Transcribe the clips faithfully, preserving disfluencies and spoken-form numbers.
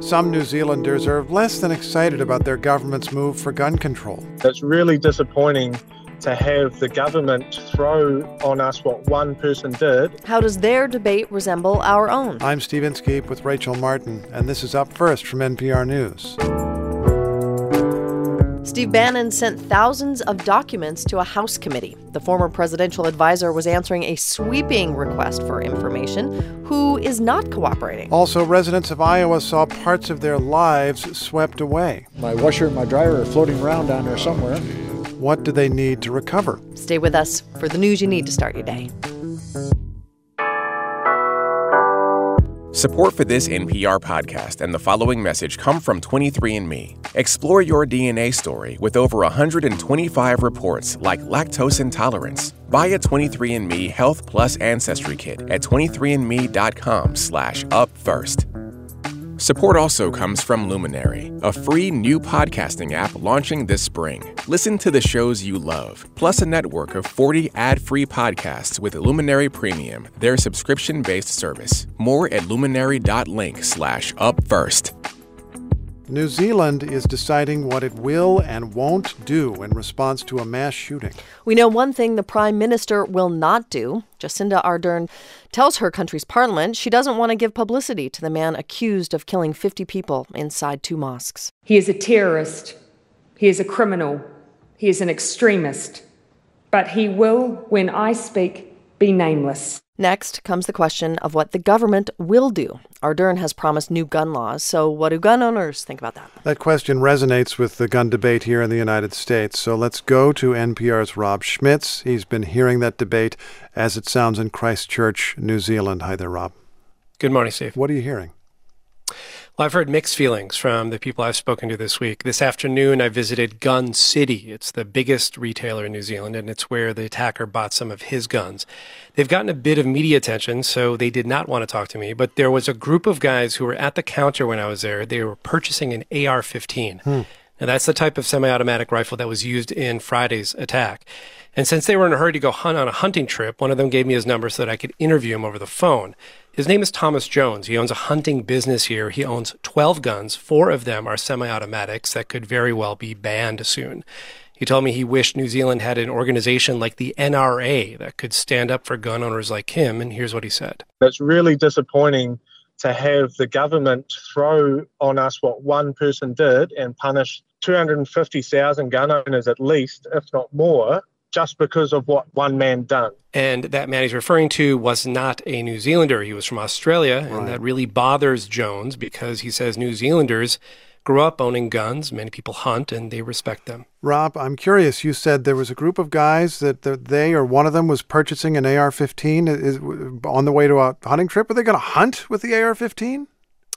Some New Zealanders are less than excited about their government's move for gun control. It's really disappointing to have the government throw on us what one person did. How does their debate resemble our own? I'm Steve Inskeep with Rachel Martin, and this is Up First from N P R News. Steve Bannon sent thousands of documents to a House committee. The former presidential advisor was answering a sweeping request for information. Who is not cooperating? Also, residents of Iowa saw parts of their lives swept away. My washer and my dryer are floating around down there somewhere. What do they need to recover? Stay with us for the news you need to start your day. Support for this N P R podcast and the following message come from twenty-three and me. Explore your D N A story with over one hundred twenty-five reports like lactose intolerance. Buy a twenty-three and me Health Plus Ancestry Kit at twenty-three and me dot com slash up first. Support also comes from Luminary, a free new podcasting app launching this spring. Listen to the shows you love, plus a network of forty ad-free podcasts with Luminary Premium, their subscription-based service. More at luminary.link slash up first. New Zealand is deciding what it will and won't do in response to a mass shooting. We know one thing the Prime Minister will not do. Jacinda Ardern tells her country's parliament she doesn't want to give publicity to the man accused of killing fifty people inside two mosques. He is a terrorist. He is a criminal. He is an extremist. But he will, when I speak, be nameless. Next comes the question of what the government will do. Ardern has promised new gun laws, so what do gun owners think about that? That question resonates with the gun debate here in the United States. So let's go to N P R's Rob Schmitz. He's been hearing that debate as it sounds in Christchurch, New Zealand. Hi there, Rob. Good morning, Steve. What are you hearing? Well, I've heard mixed feelings from the people I've spoken to this week. This afternoon, I visited Gun City. It's the biggest retailer in New Zealand, and it's where the attacker bought some of his guns. They've gotten a bit of media attention, so they did not want to talk to me. But there was a group of guys who were at the counter when I was there. They were purchasing an A R fifteen. Hmm. Now, that's the type of semi-automatic rifle that was used in Friday's attack. And since they were in a hurry to go hunt on a hunting trip, one of them gave me his number so that I could interview him over the phone. His name is Thomas Jones. He owns a hunting business here. He owns twelve guns. Four of them are semi-automatics that could very well be banned soon. He told me he wished New Zealand had an organization like the N R A that could stand up for gun owners like him, and here's what he said. It's really disappointing to have the government throw on us what one person did and punish two hundred fifty thousand gun owners at least, if not more, just because of what one man done. And that man he's referring to was not a New Zealander. He was from Australia, and right. That really bothers Jones because he says New Zealanders grew up owning guns. Many people hunt, and they respect them. Rob, I'm curious. You said there was a group of guys that they or one of them was purchasing an A R fifteen is, on the way to a hunting trip. Are they going to hunt with the A R fifteen?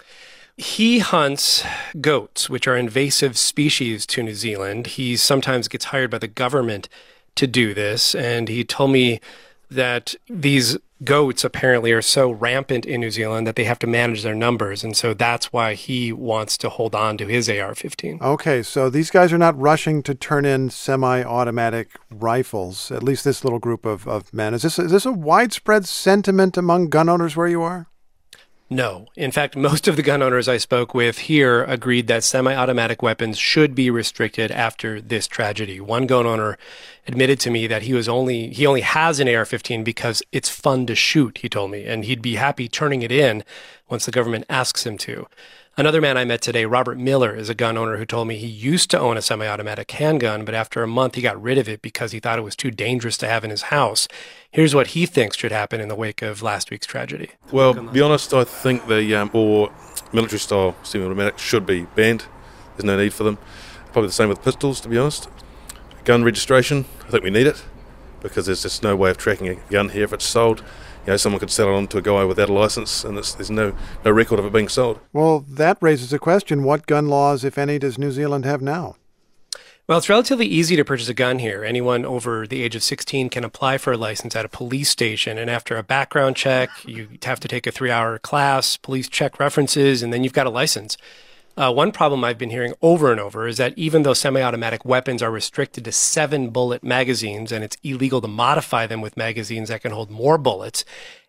He hunts goats, which are invasive species to New Zealand. He sometimes gets hired by the government to do this, and he told me that these goats apparently are so rampant in New Zealand that they have to manage their numbers, and so that's why he wants to hold on to his A R fifteen. Okay, so these guys are not rushing to turn in semi-automatic rifles, at least this little group of, of men. Is this, is this a widespread sentiment among gun owners where you are? No. In fact, most of the gun owners I spoke with here agreed that semi-automatic weapons should be restricted after this tragedy. One gun owner admitted to me that he was only he only has an A R fifteen because it's fun to shoot, he told me, and he'd be happy turning it in once the government asks him to. Another man I met today, Robert Miller, is a gun owner who told me he used to own a semi-automatic handgun, but after a month he got rid of it because he thought it was too dangerous to have in his house. Here's what he thinks should happen in the wake of last week's tragedy. Well, to be honest, I think the um, all military-style semi-automatics should be banned. There's no need for them. Probably the same with pistols, to be honest. Gun registration, I think we need it because there's just no way of tracking a gun here if it's sold. You know, someone could sell it on to a guy without a license, and there's no, no record of it being sold. Well, that raises a question. What gun laws, if any, does New Zealand have now? Well, it's relatively easy to purchase a gun here. Anyone over the age of sixteen can apply for a license at a police station, and after a background check, you have to take a three-hour class, police check references, and then you've got a license. Uh, one problem I've been hearing over and over is that even though semi-automatic weapons are restricted to seven bullet magazines and it's illegal to modify them with magazines that can hold more bullets,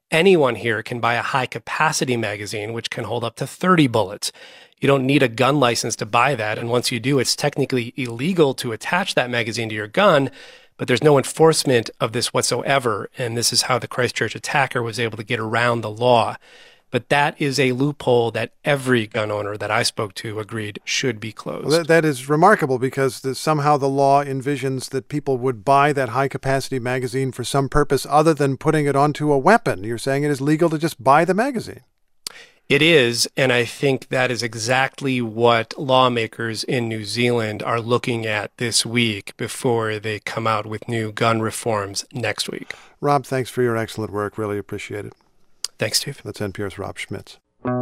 Anyone here can buy a high-capacity magazine, which can hold up to thirty bullets. You don't need a gun license to buy that, and once you do, it's technically illegal to attach that magazine to your gun, but there's no enforcement of this whatsoever, and this is how the Christchurch attacker was able to get around the law. But that is a loophole that every gun owner that I spoke to agreed should be closed. Well, that, that is remarkable because the, somehow the law envisions that people would buy that high-capacity magazine for some purpose other than putting it onto a weapon. You're saying it is legal to just buy the magazine. It is, and I think that is exactly what lawmakers in New Zealand are looking at this week before they come out with new gun reforms next week. Rob, thanks for your excellent work. Really appreciate it. Thanks, Steve. That's N P R's Rob Schmitz.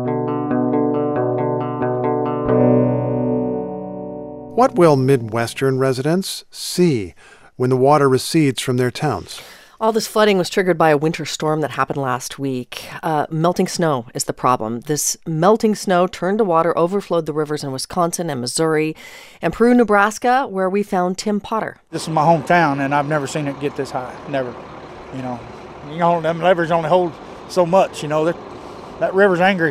What will Midwestern residents see when the water recedes from their towns? All this flooding was triggered by a winter storm that happened last week. Uh, melting snow is the problem. This melting snow turned to water, overflowed the rivers in Wisconsin and Missouri and Peru, Nebraska, where we found Tim Potter. This is my hometown, and I've never seen it get this high. Never. You know, you know, them levers only hold so much, you know, that that river's angry.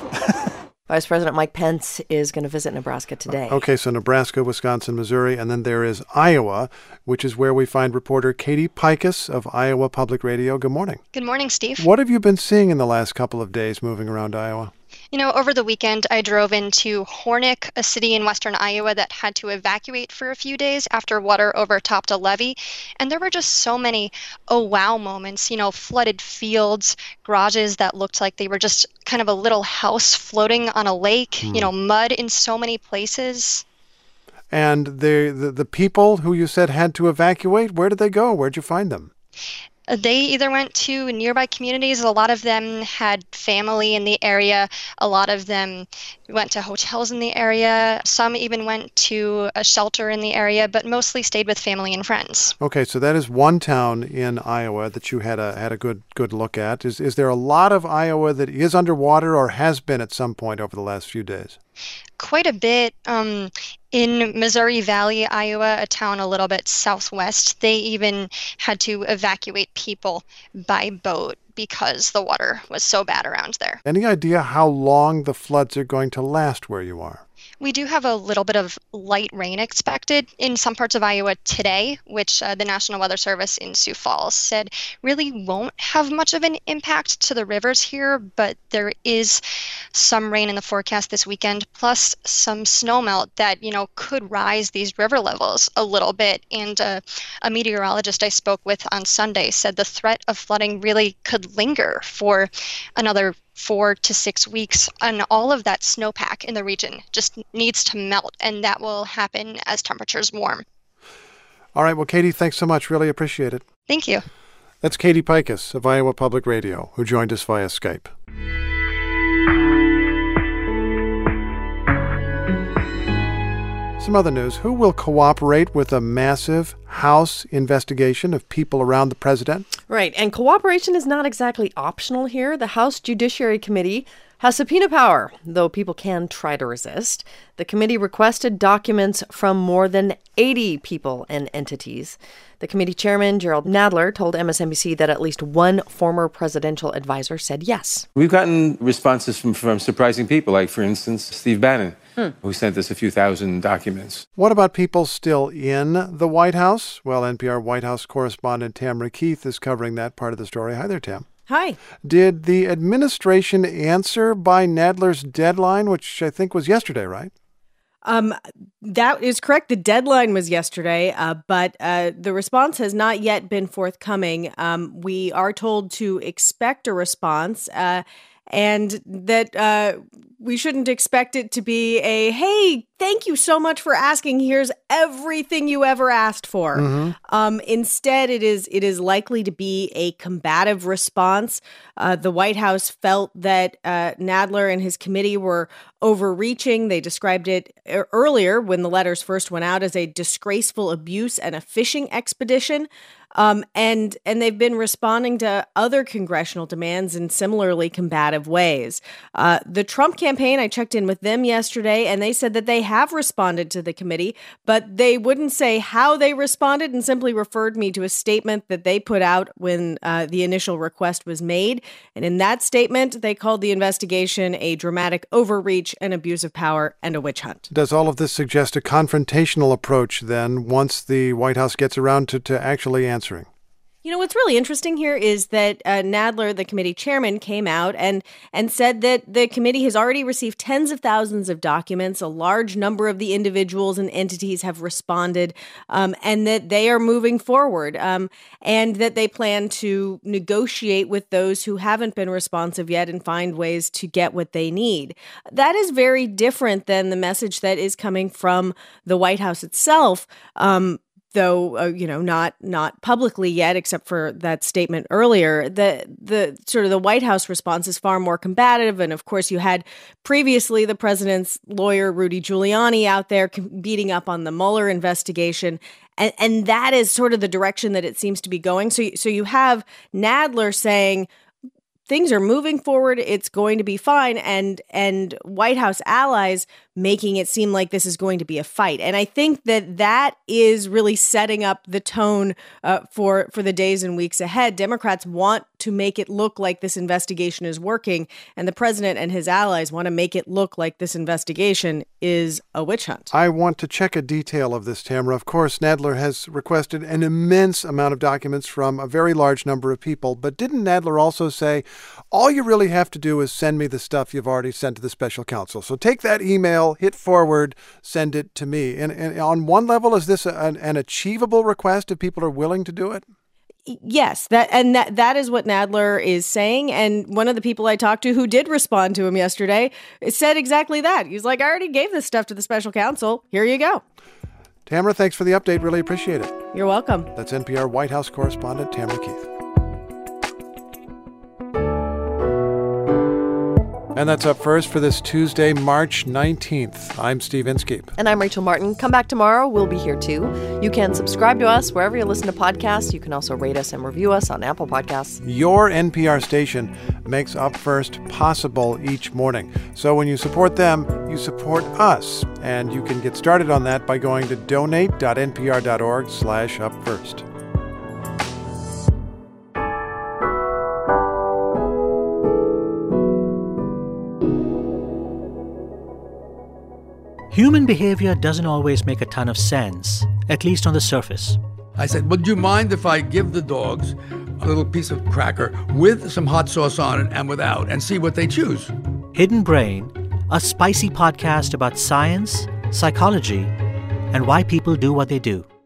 Vice President Mike Pence is going to visit Nebraska today. Okay, so Nebraska, Wisconsin, Missouri, and then there is Iowa, which is where we find reporter Katie Picus of Iowa Public Radio. Good morning. Good morning, Steve. What have you been seeing in the last couple of days moving around Iowa? You know, over the weekend, I drove into Hornick, a city in western Iowa that had to evacuate for a few days after water overtopped a levee. And there were just so many oh wow moments, you know, flooded fields, garages that looked like they were just kind of a little house floating on a lake, hmm. you know, mud in so many places. And the, the the people who you said had to evacuate, where did they go? Where'd you find them? They either went to nearby communities. A lot of them had family in the area. A lot of them went to hotels in the area. Some even went to a shelter in the area, but mostly stayed with family and friends. Okay, so that is one town in Iowa that you had a had a good good look at. Is is there a lot of Iowa that is underwater or has been at some point over the last few days? Quite a bit. Um, in Missouri Valley, Iowa, a town a little bit southwest, they even had to evacuate people by boat because the water was so bad around there. Any idea how long the floods are going to last where you are? We do have a little bit of light rain expected in some parts of Iowa today, which uh, the National Weather Service in Sioux Falls said really won't have much of an impact to the rivers here, but there is some rain in the forecast this weekend, plus some snowmelt that, you know, could rise these river levels a little bit. And uh, a meteorologist I spoke with on Sunday said the threat of flooding really could linger for another four to six weeks, and all of that snowpack in the region just needs to melt, and that will happen as temperatures warm. All right. Well, Katie, thanks so much. Really appreciate it. Thank you. That's Katie Picus of Iowa Public Radio, who joined us via Skype. Some other news. Who will cooperate with a massive House investigation of people around the president? Right. And cooperation is not exactly optional here. The House Judiciary Committee has subpoena power, though people can try to resist. The committee requested documents from more than eighty people and entities. The committee chairman, Gerald Nadler, told M S N B C that at least one former presidential advisor said yes. We've gotten responses from, from surprising people, like, for instance, Steve Bannon, hmm. who sent us a few thousand documents. What about people still in the White House? Well, N P R White House correspondent Tamara Keith is covering that part of the story. Hi there, Tam. Hi. Did the administration answer by Nadler's deadline, which I think was yesterday, right? Um, that is correct. The deadline was yesterday, uh, but uh, the response has not yet been forthcoming. Um, we are told to expect a response, uh, and that uh, we shouldn't expect it to be a, hey, thank you so much for asking. Here's everything you ever asked for. Mm-hmm. Um, instead, it is it is likely to be a combative response. Uh, the White House felt that uh, Nadler and his committee were overreaching. They described it earlier when the letters first went out as a disgraceful abuse and a fishing expedition. Um, and and they've been responding to other congressional demands in similarly combative ways. Uh, the Trump campaign, I checked in with them yesterday, and they said that they have responded to the committee, but they wouldn't say how they responded and simply referred me to a statement that they put out when uh, the initial request was made. And in that statement, they called the investigation a dramatic overreach, an abuse of power, and a witch hunt. Does all of this suggest a confrontational approach then once the White House gets around to, to actually answering? You know, what's really interesting here is that uh, Nadler, the committee chairman, came out and and said that the committee has already received tens of thousands of documents. A large number of the individuals and entities have responded, um, and that they are moving forward, um, and that they plan to negotiate with those who haven't been responsive yet and find ways to get what they need. That is very different than the message that is coming from the White House itself. Um, Though, uh, you know, not not publicly yet, except for that statement earlier, the the sort of the White House response is far more combative. And of course, you had previously the president's lawyer, Rudy Giuliani, out there beating up on the Mueller investigation. And, and that is sort of the direction that it seems to be going. So, so you have Nadler saying, things are moving forward, it's going to be fine, and and White House allies making it seem like this is going to be a fight. And I think that that is really setting up the tone uh, for, for the days and weeks ahead. Democrats want to make it look like this investigation is working, and the president and his allies want to make it look like this investigation is a witch hunt. I want to check a detail of this, Tamara. Of course, Nadler has requested an immense amount of documents from a very large number of people, but didn't Nadler also say, all you really have to do is send me the stuff you've already sent to the special counsel? So take that email, hit forward, send it to me. And, and on one level, is this an, an achievable request if people are willing to do it? Yes, that and that that is what Nadler is saying. And one of the people I talked to who did respond to him yesterday said exactly that. He was like, I already gave this stuff to the special counsel. Here you go. Tamara, thanks for the update. Really appreciate it. You're welcome. That's N P R White House correspondent Tamara Keith. And that's Up First for this Tuesday, March nineteenth. I'm Steve Inskeep. And I'm Rachel Martin. Come back tomorrow. We'll be here too. You can subscribe to us wherever you listen to podcasts. You can also rate us and review us on Apple Podcasts. Your N P R station makes Up First possible each morning. So when you support them, you support us. And you can get started on that by going to donate.npr.org slash upfirst. Human behavior doesn't always make a ton of sense, at least on the surface. I said, would you mind if I give the dogs a little piece of cracker with some hot sauce on it and without, and see what they choose? Hidden Brain, a spicy podcast about science, psychology, and why people do what they do.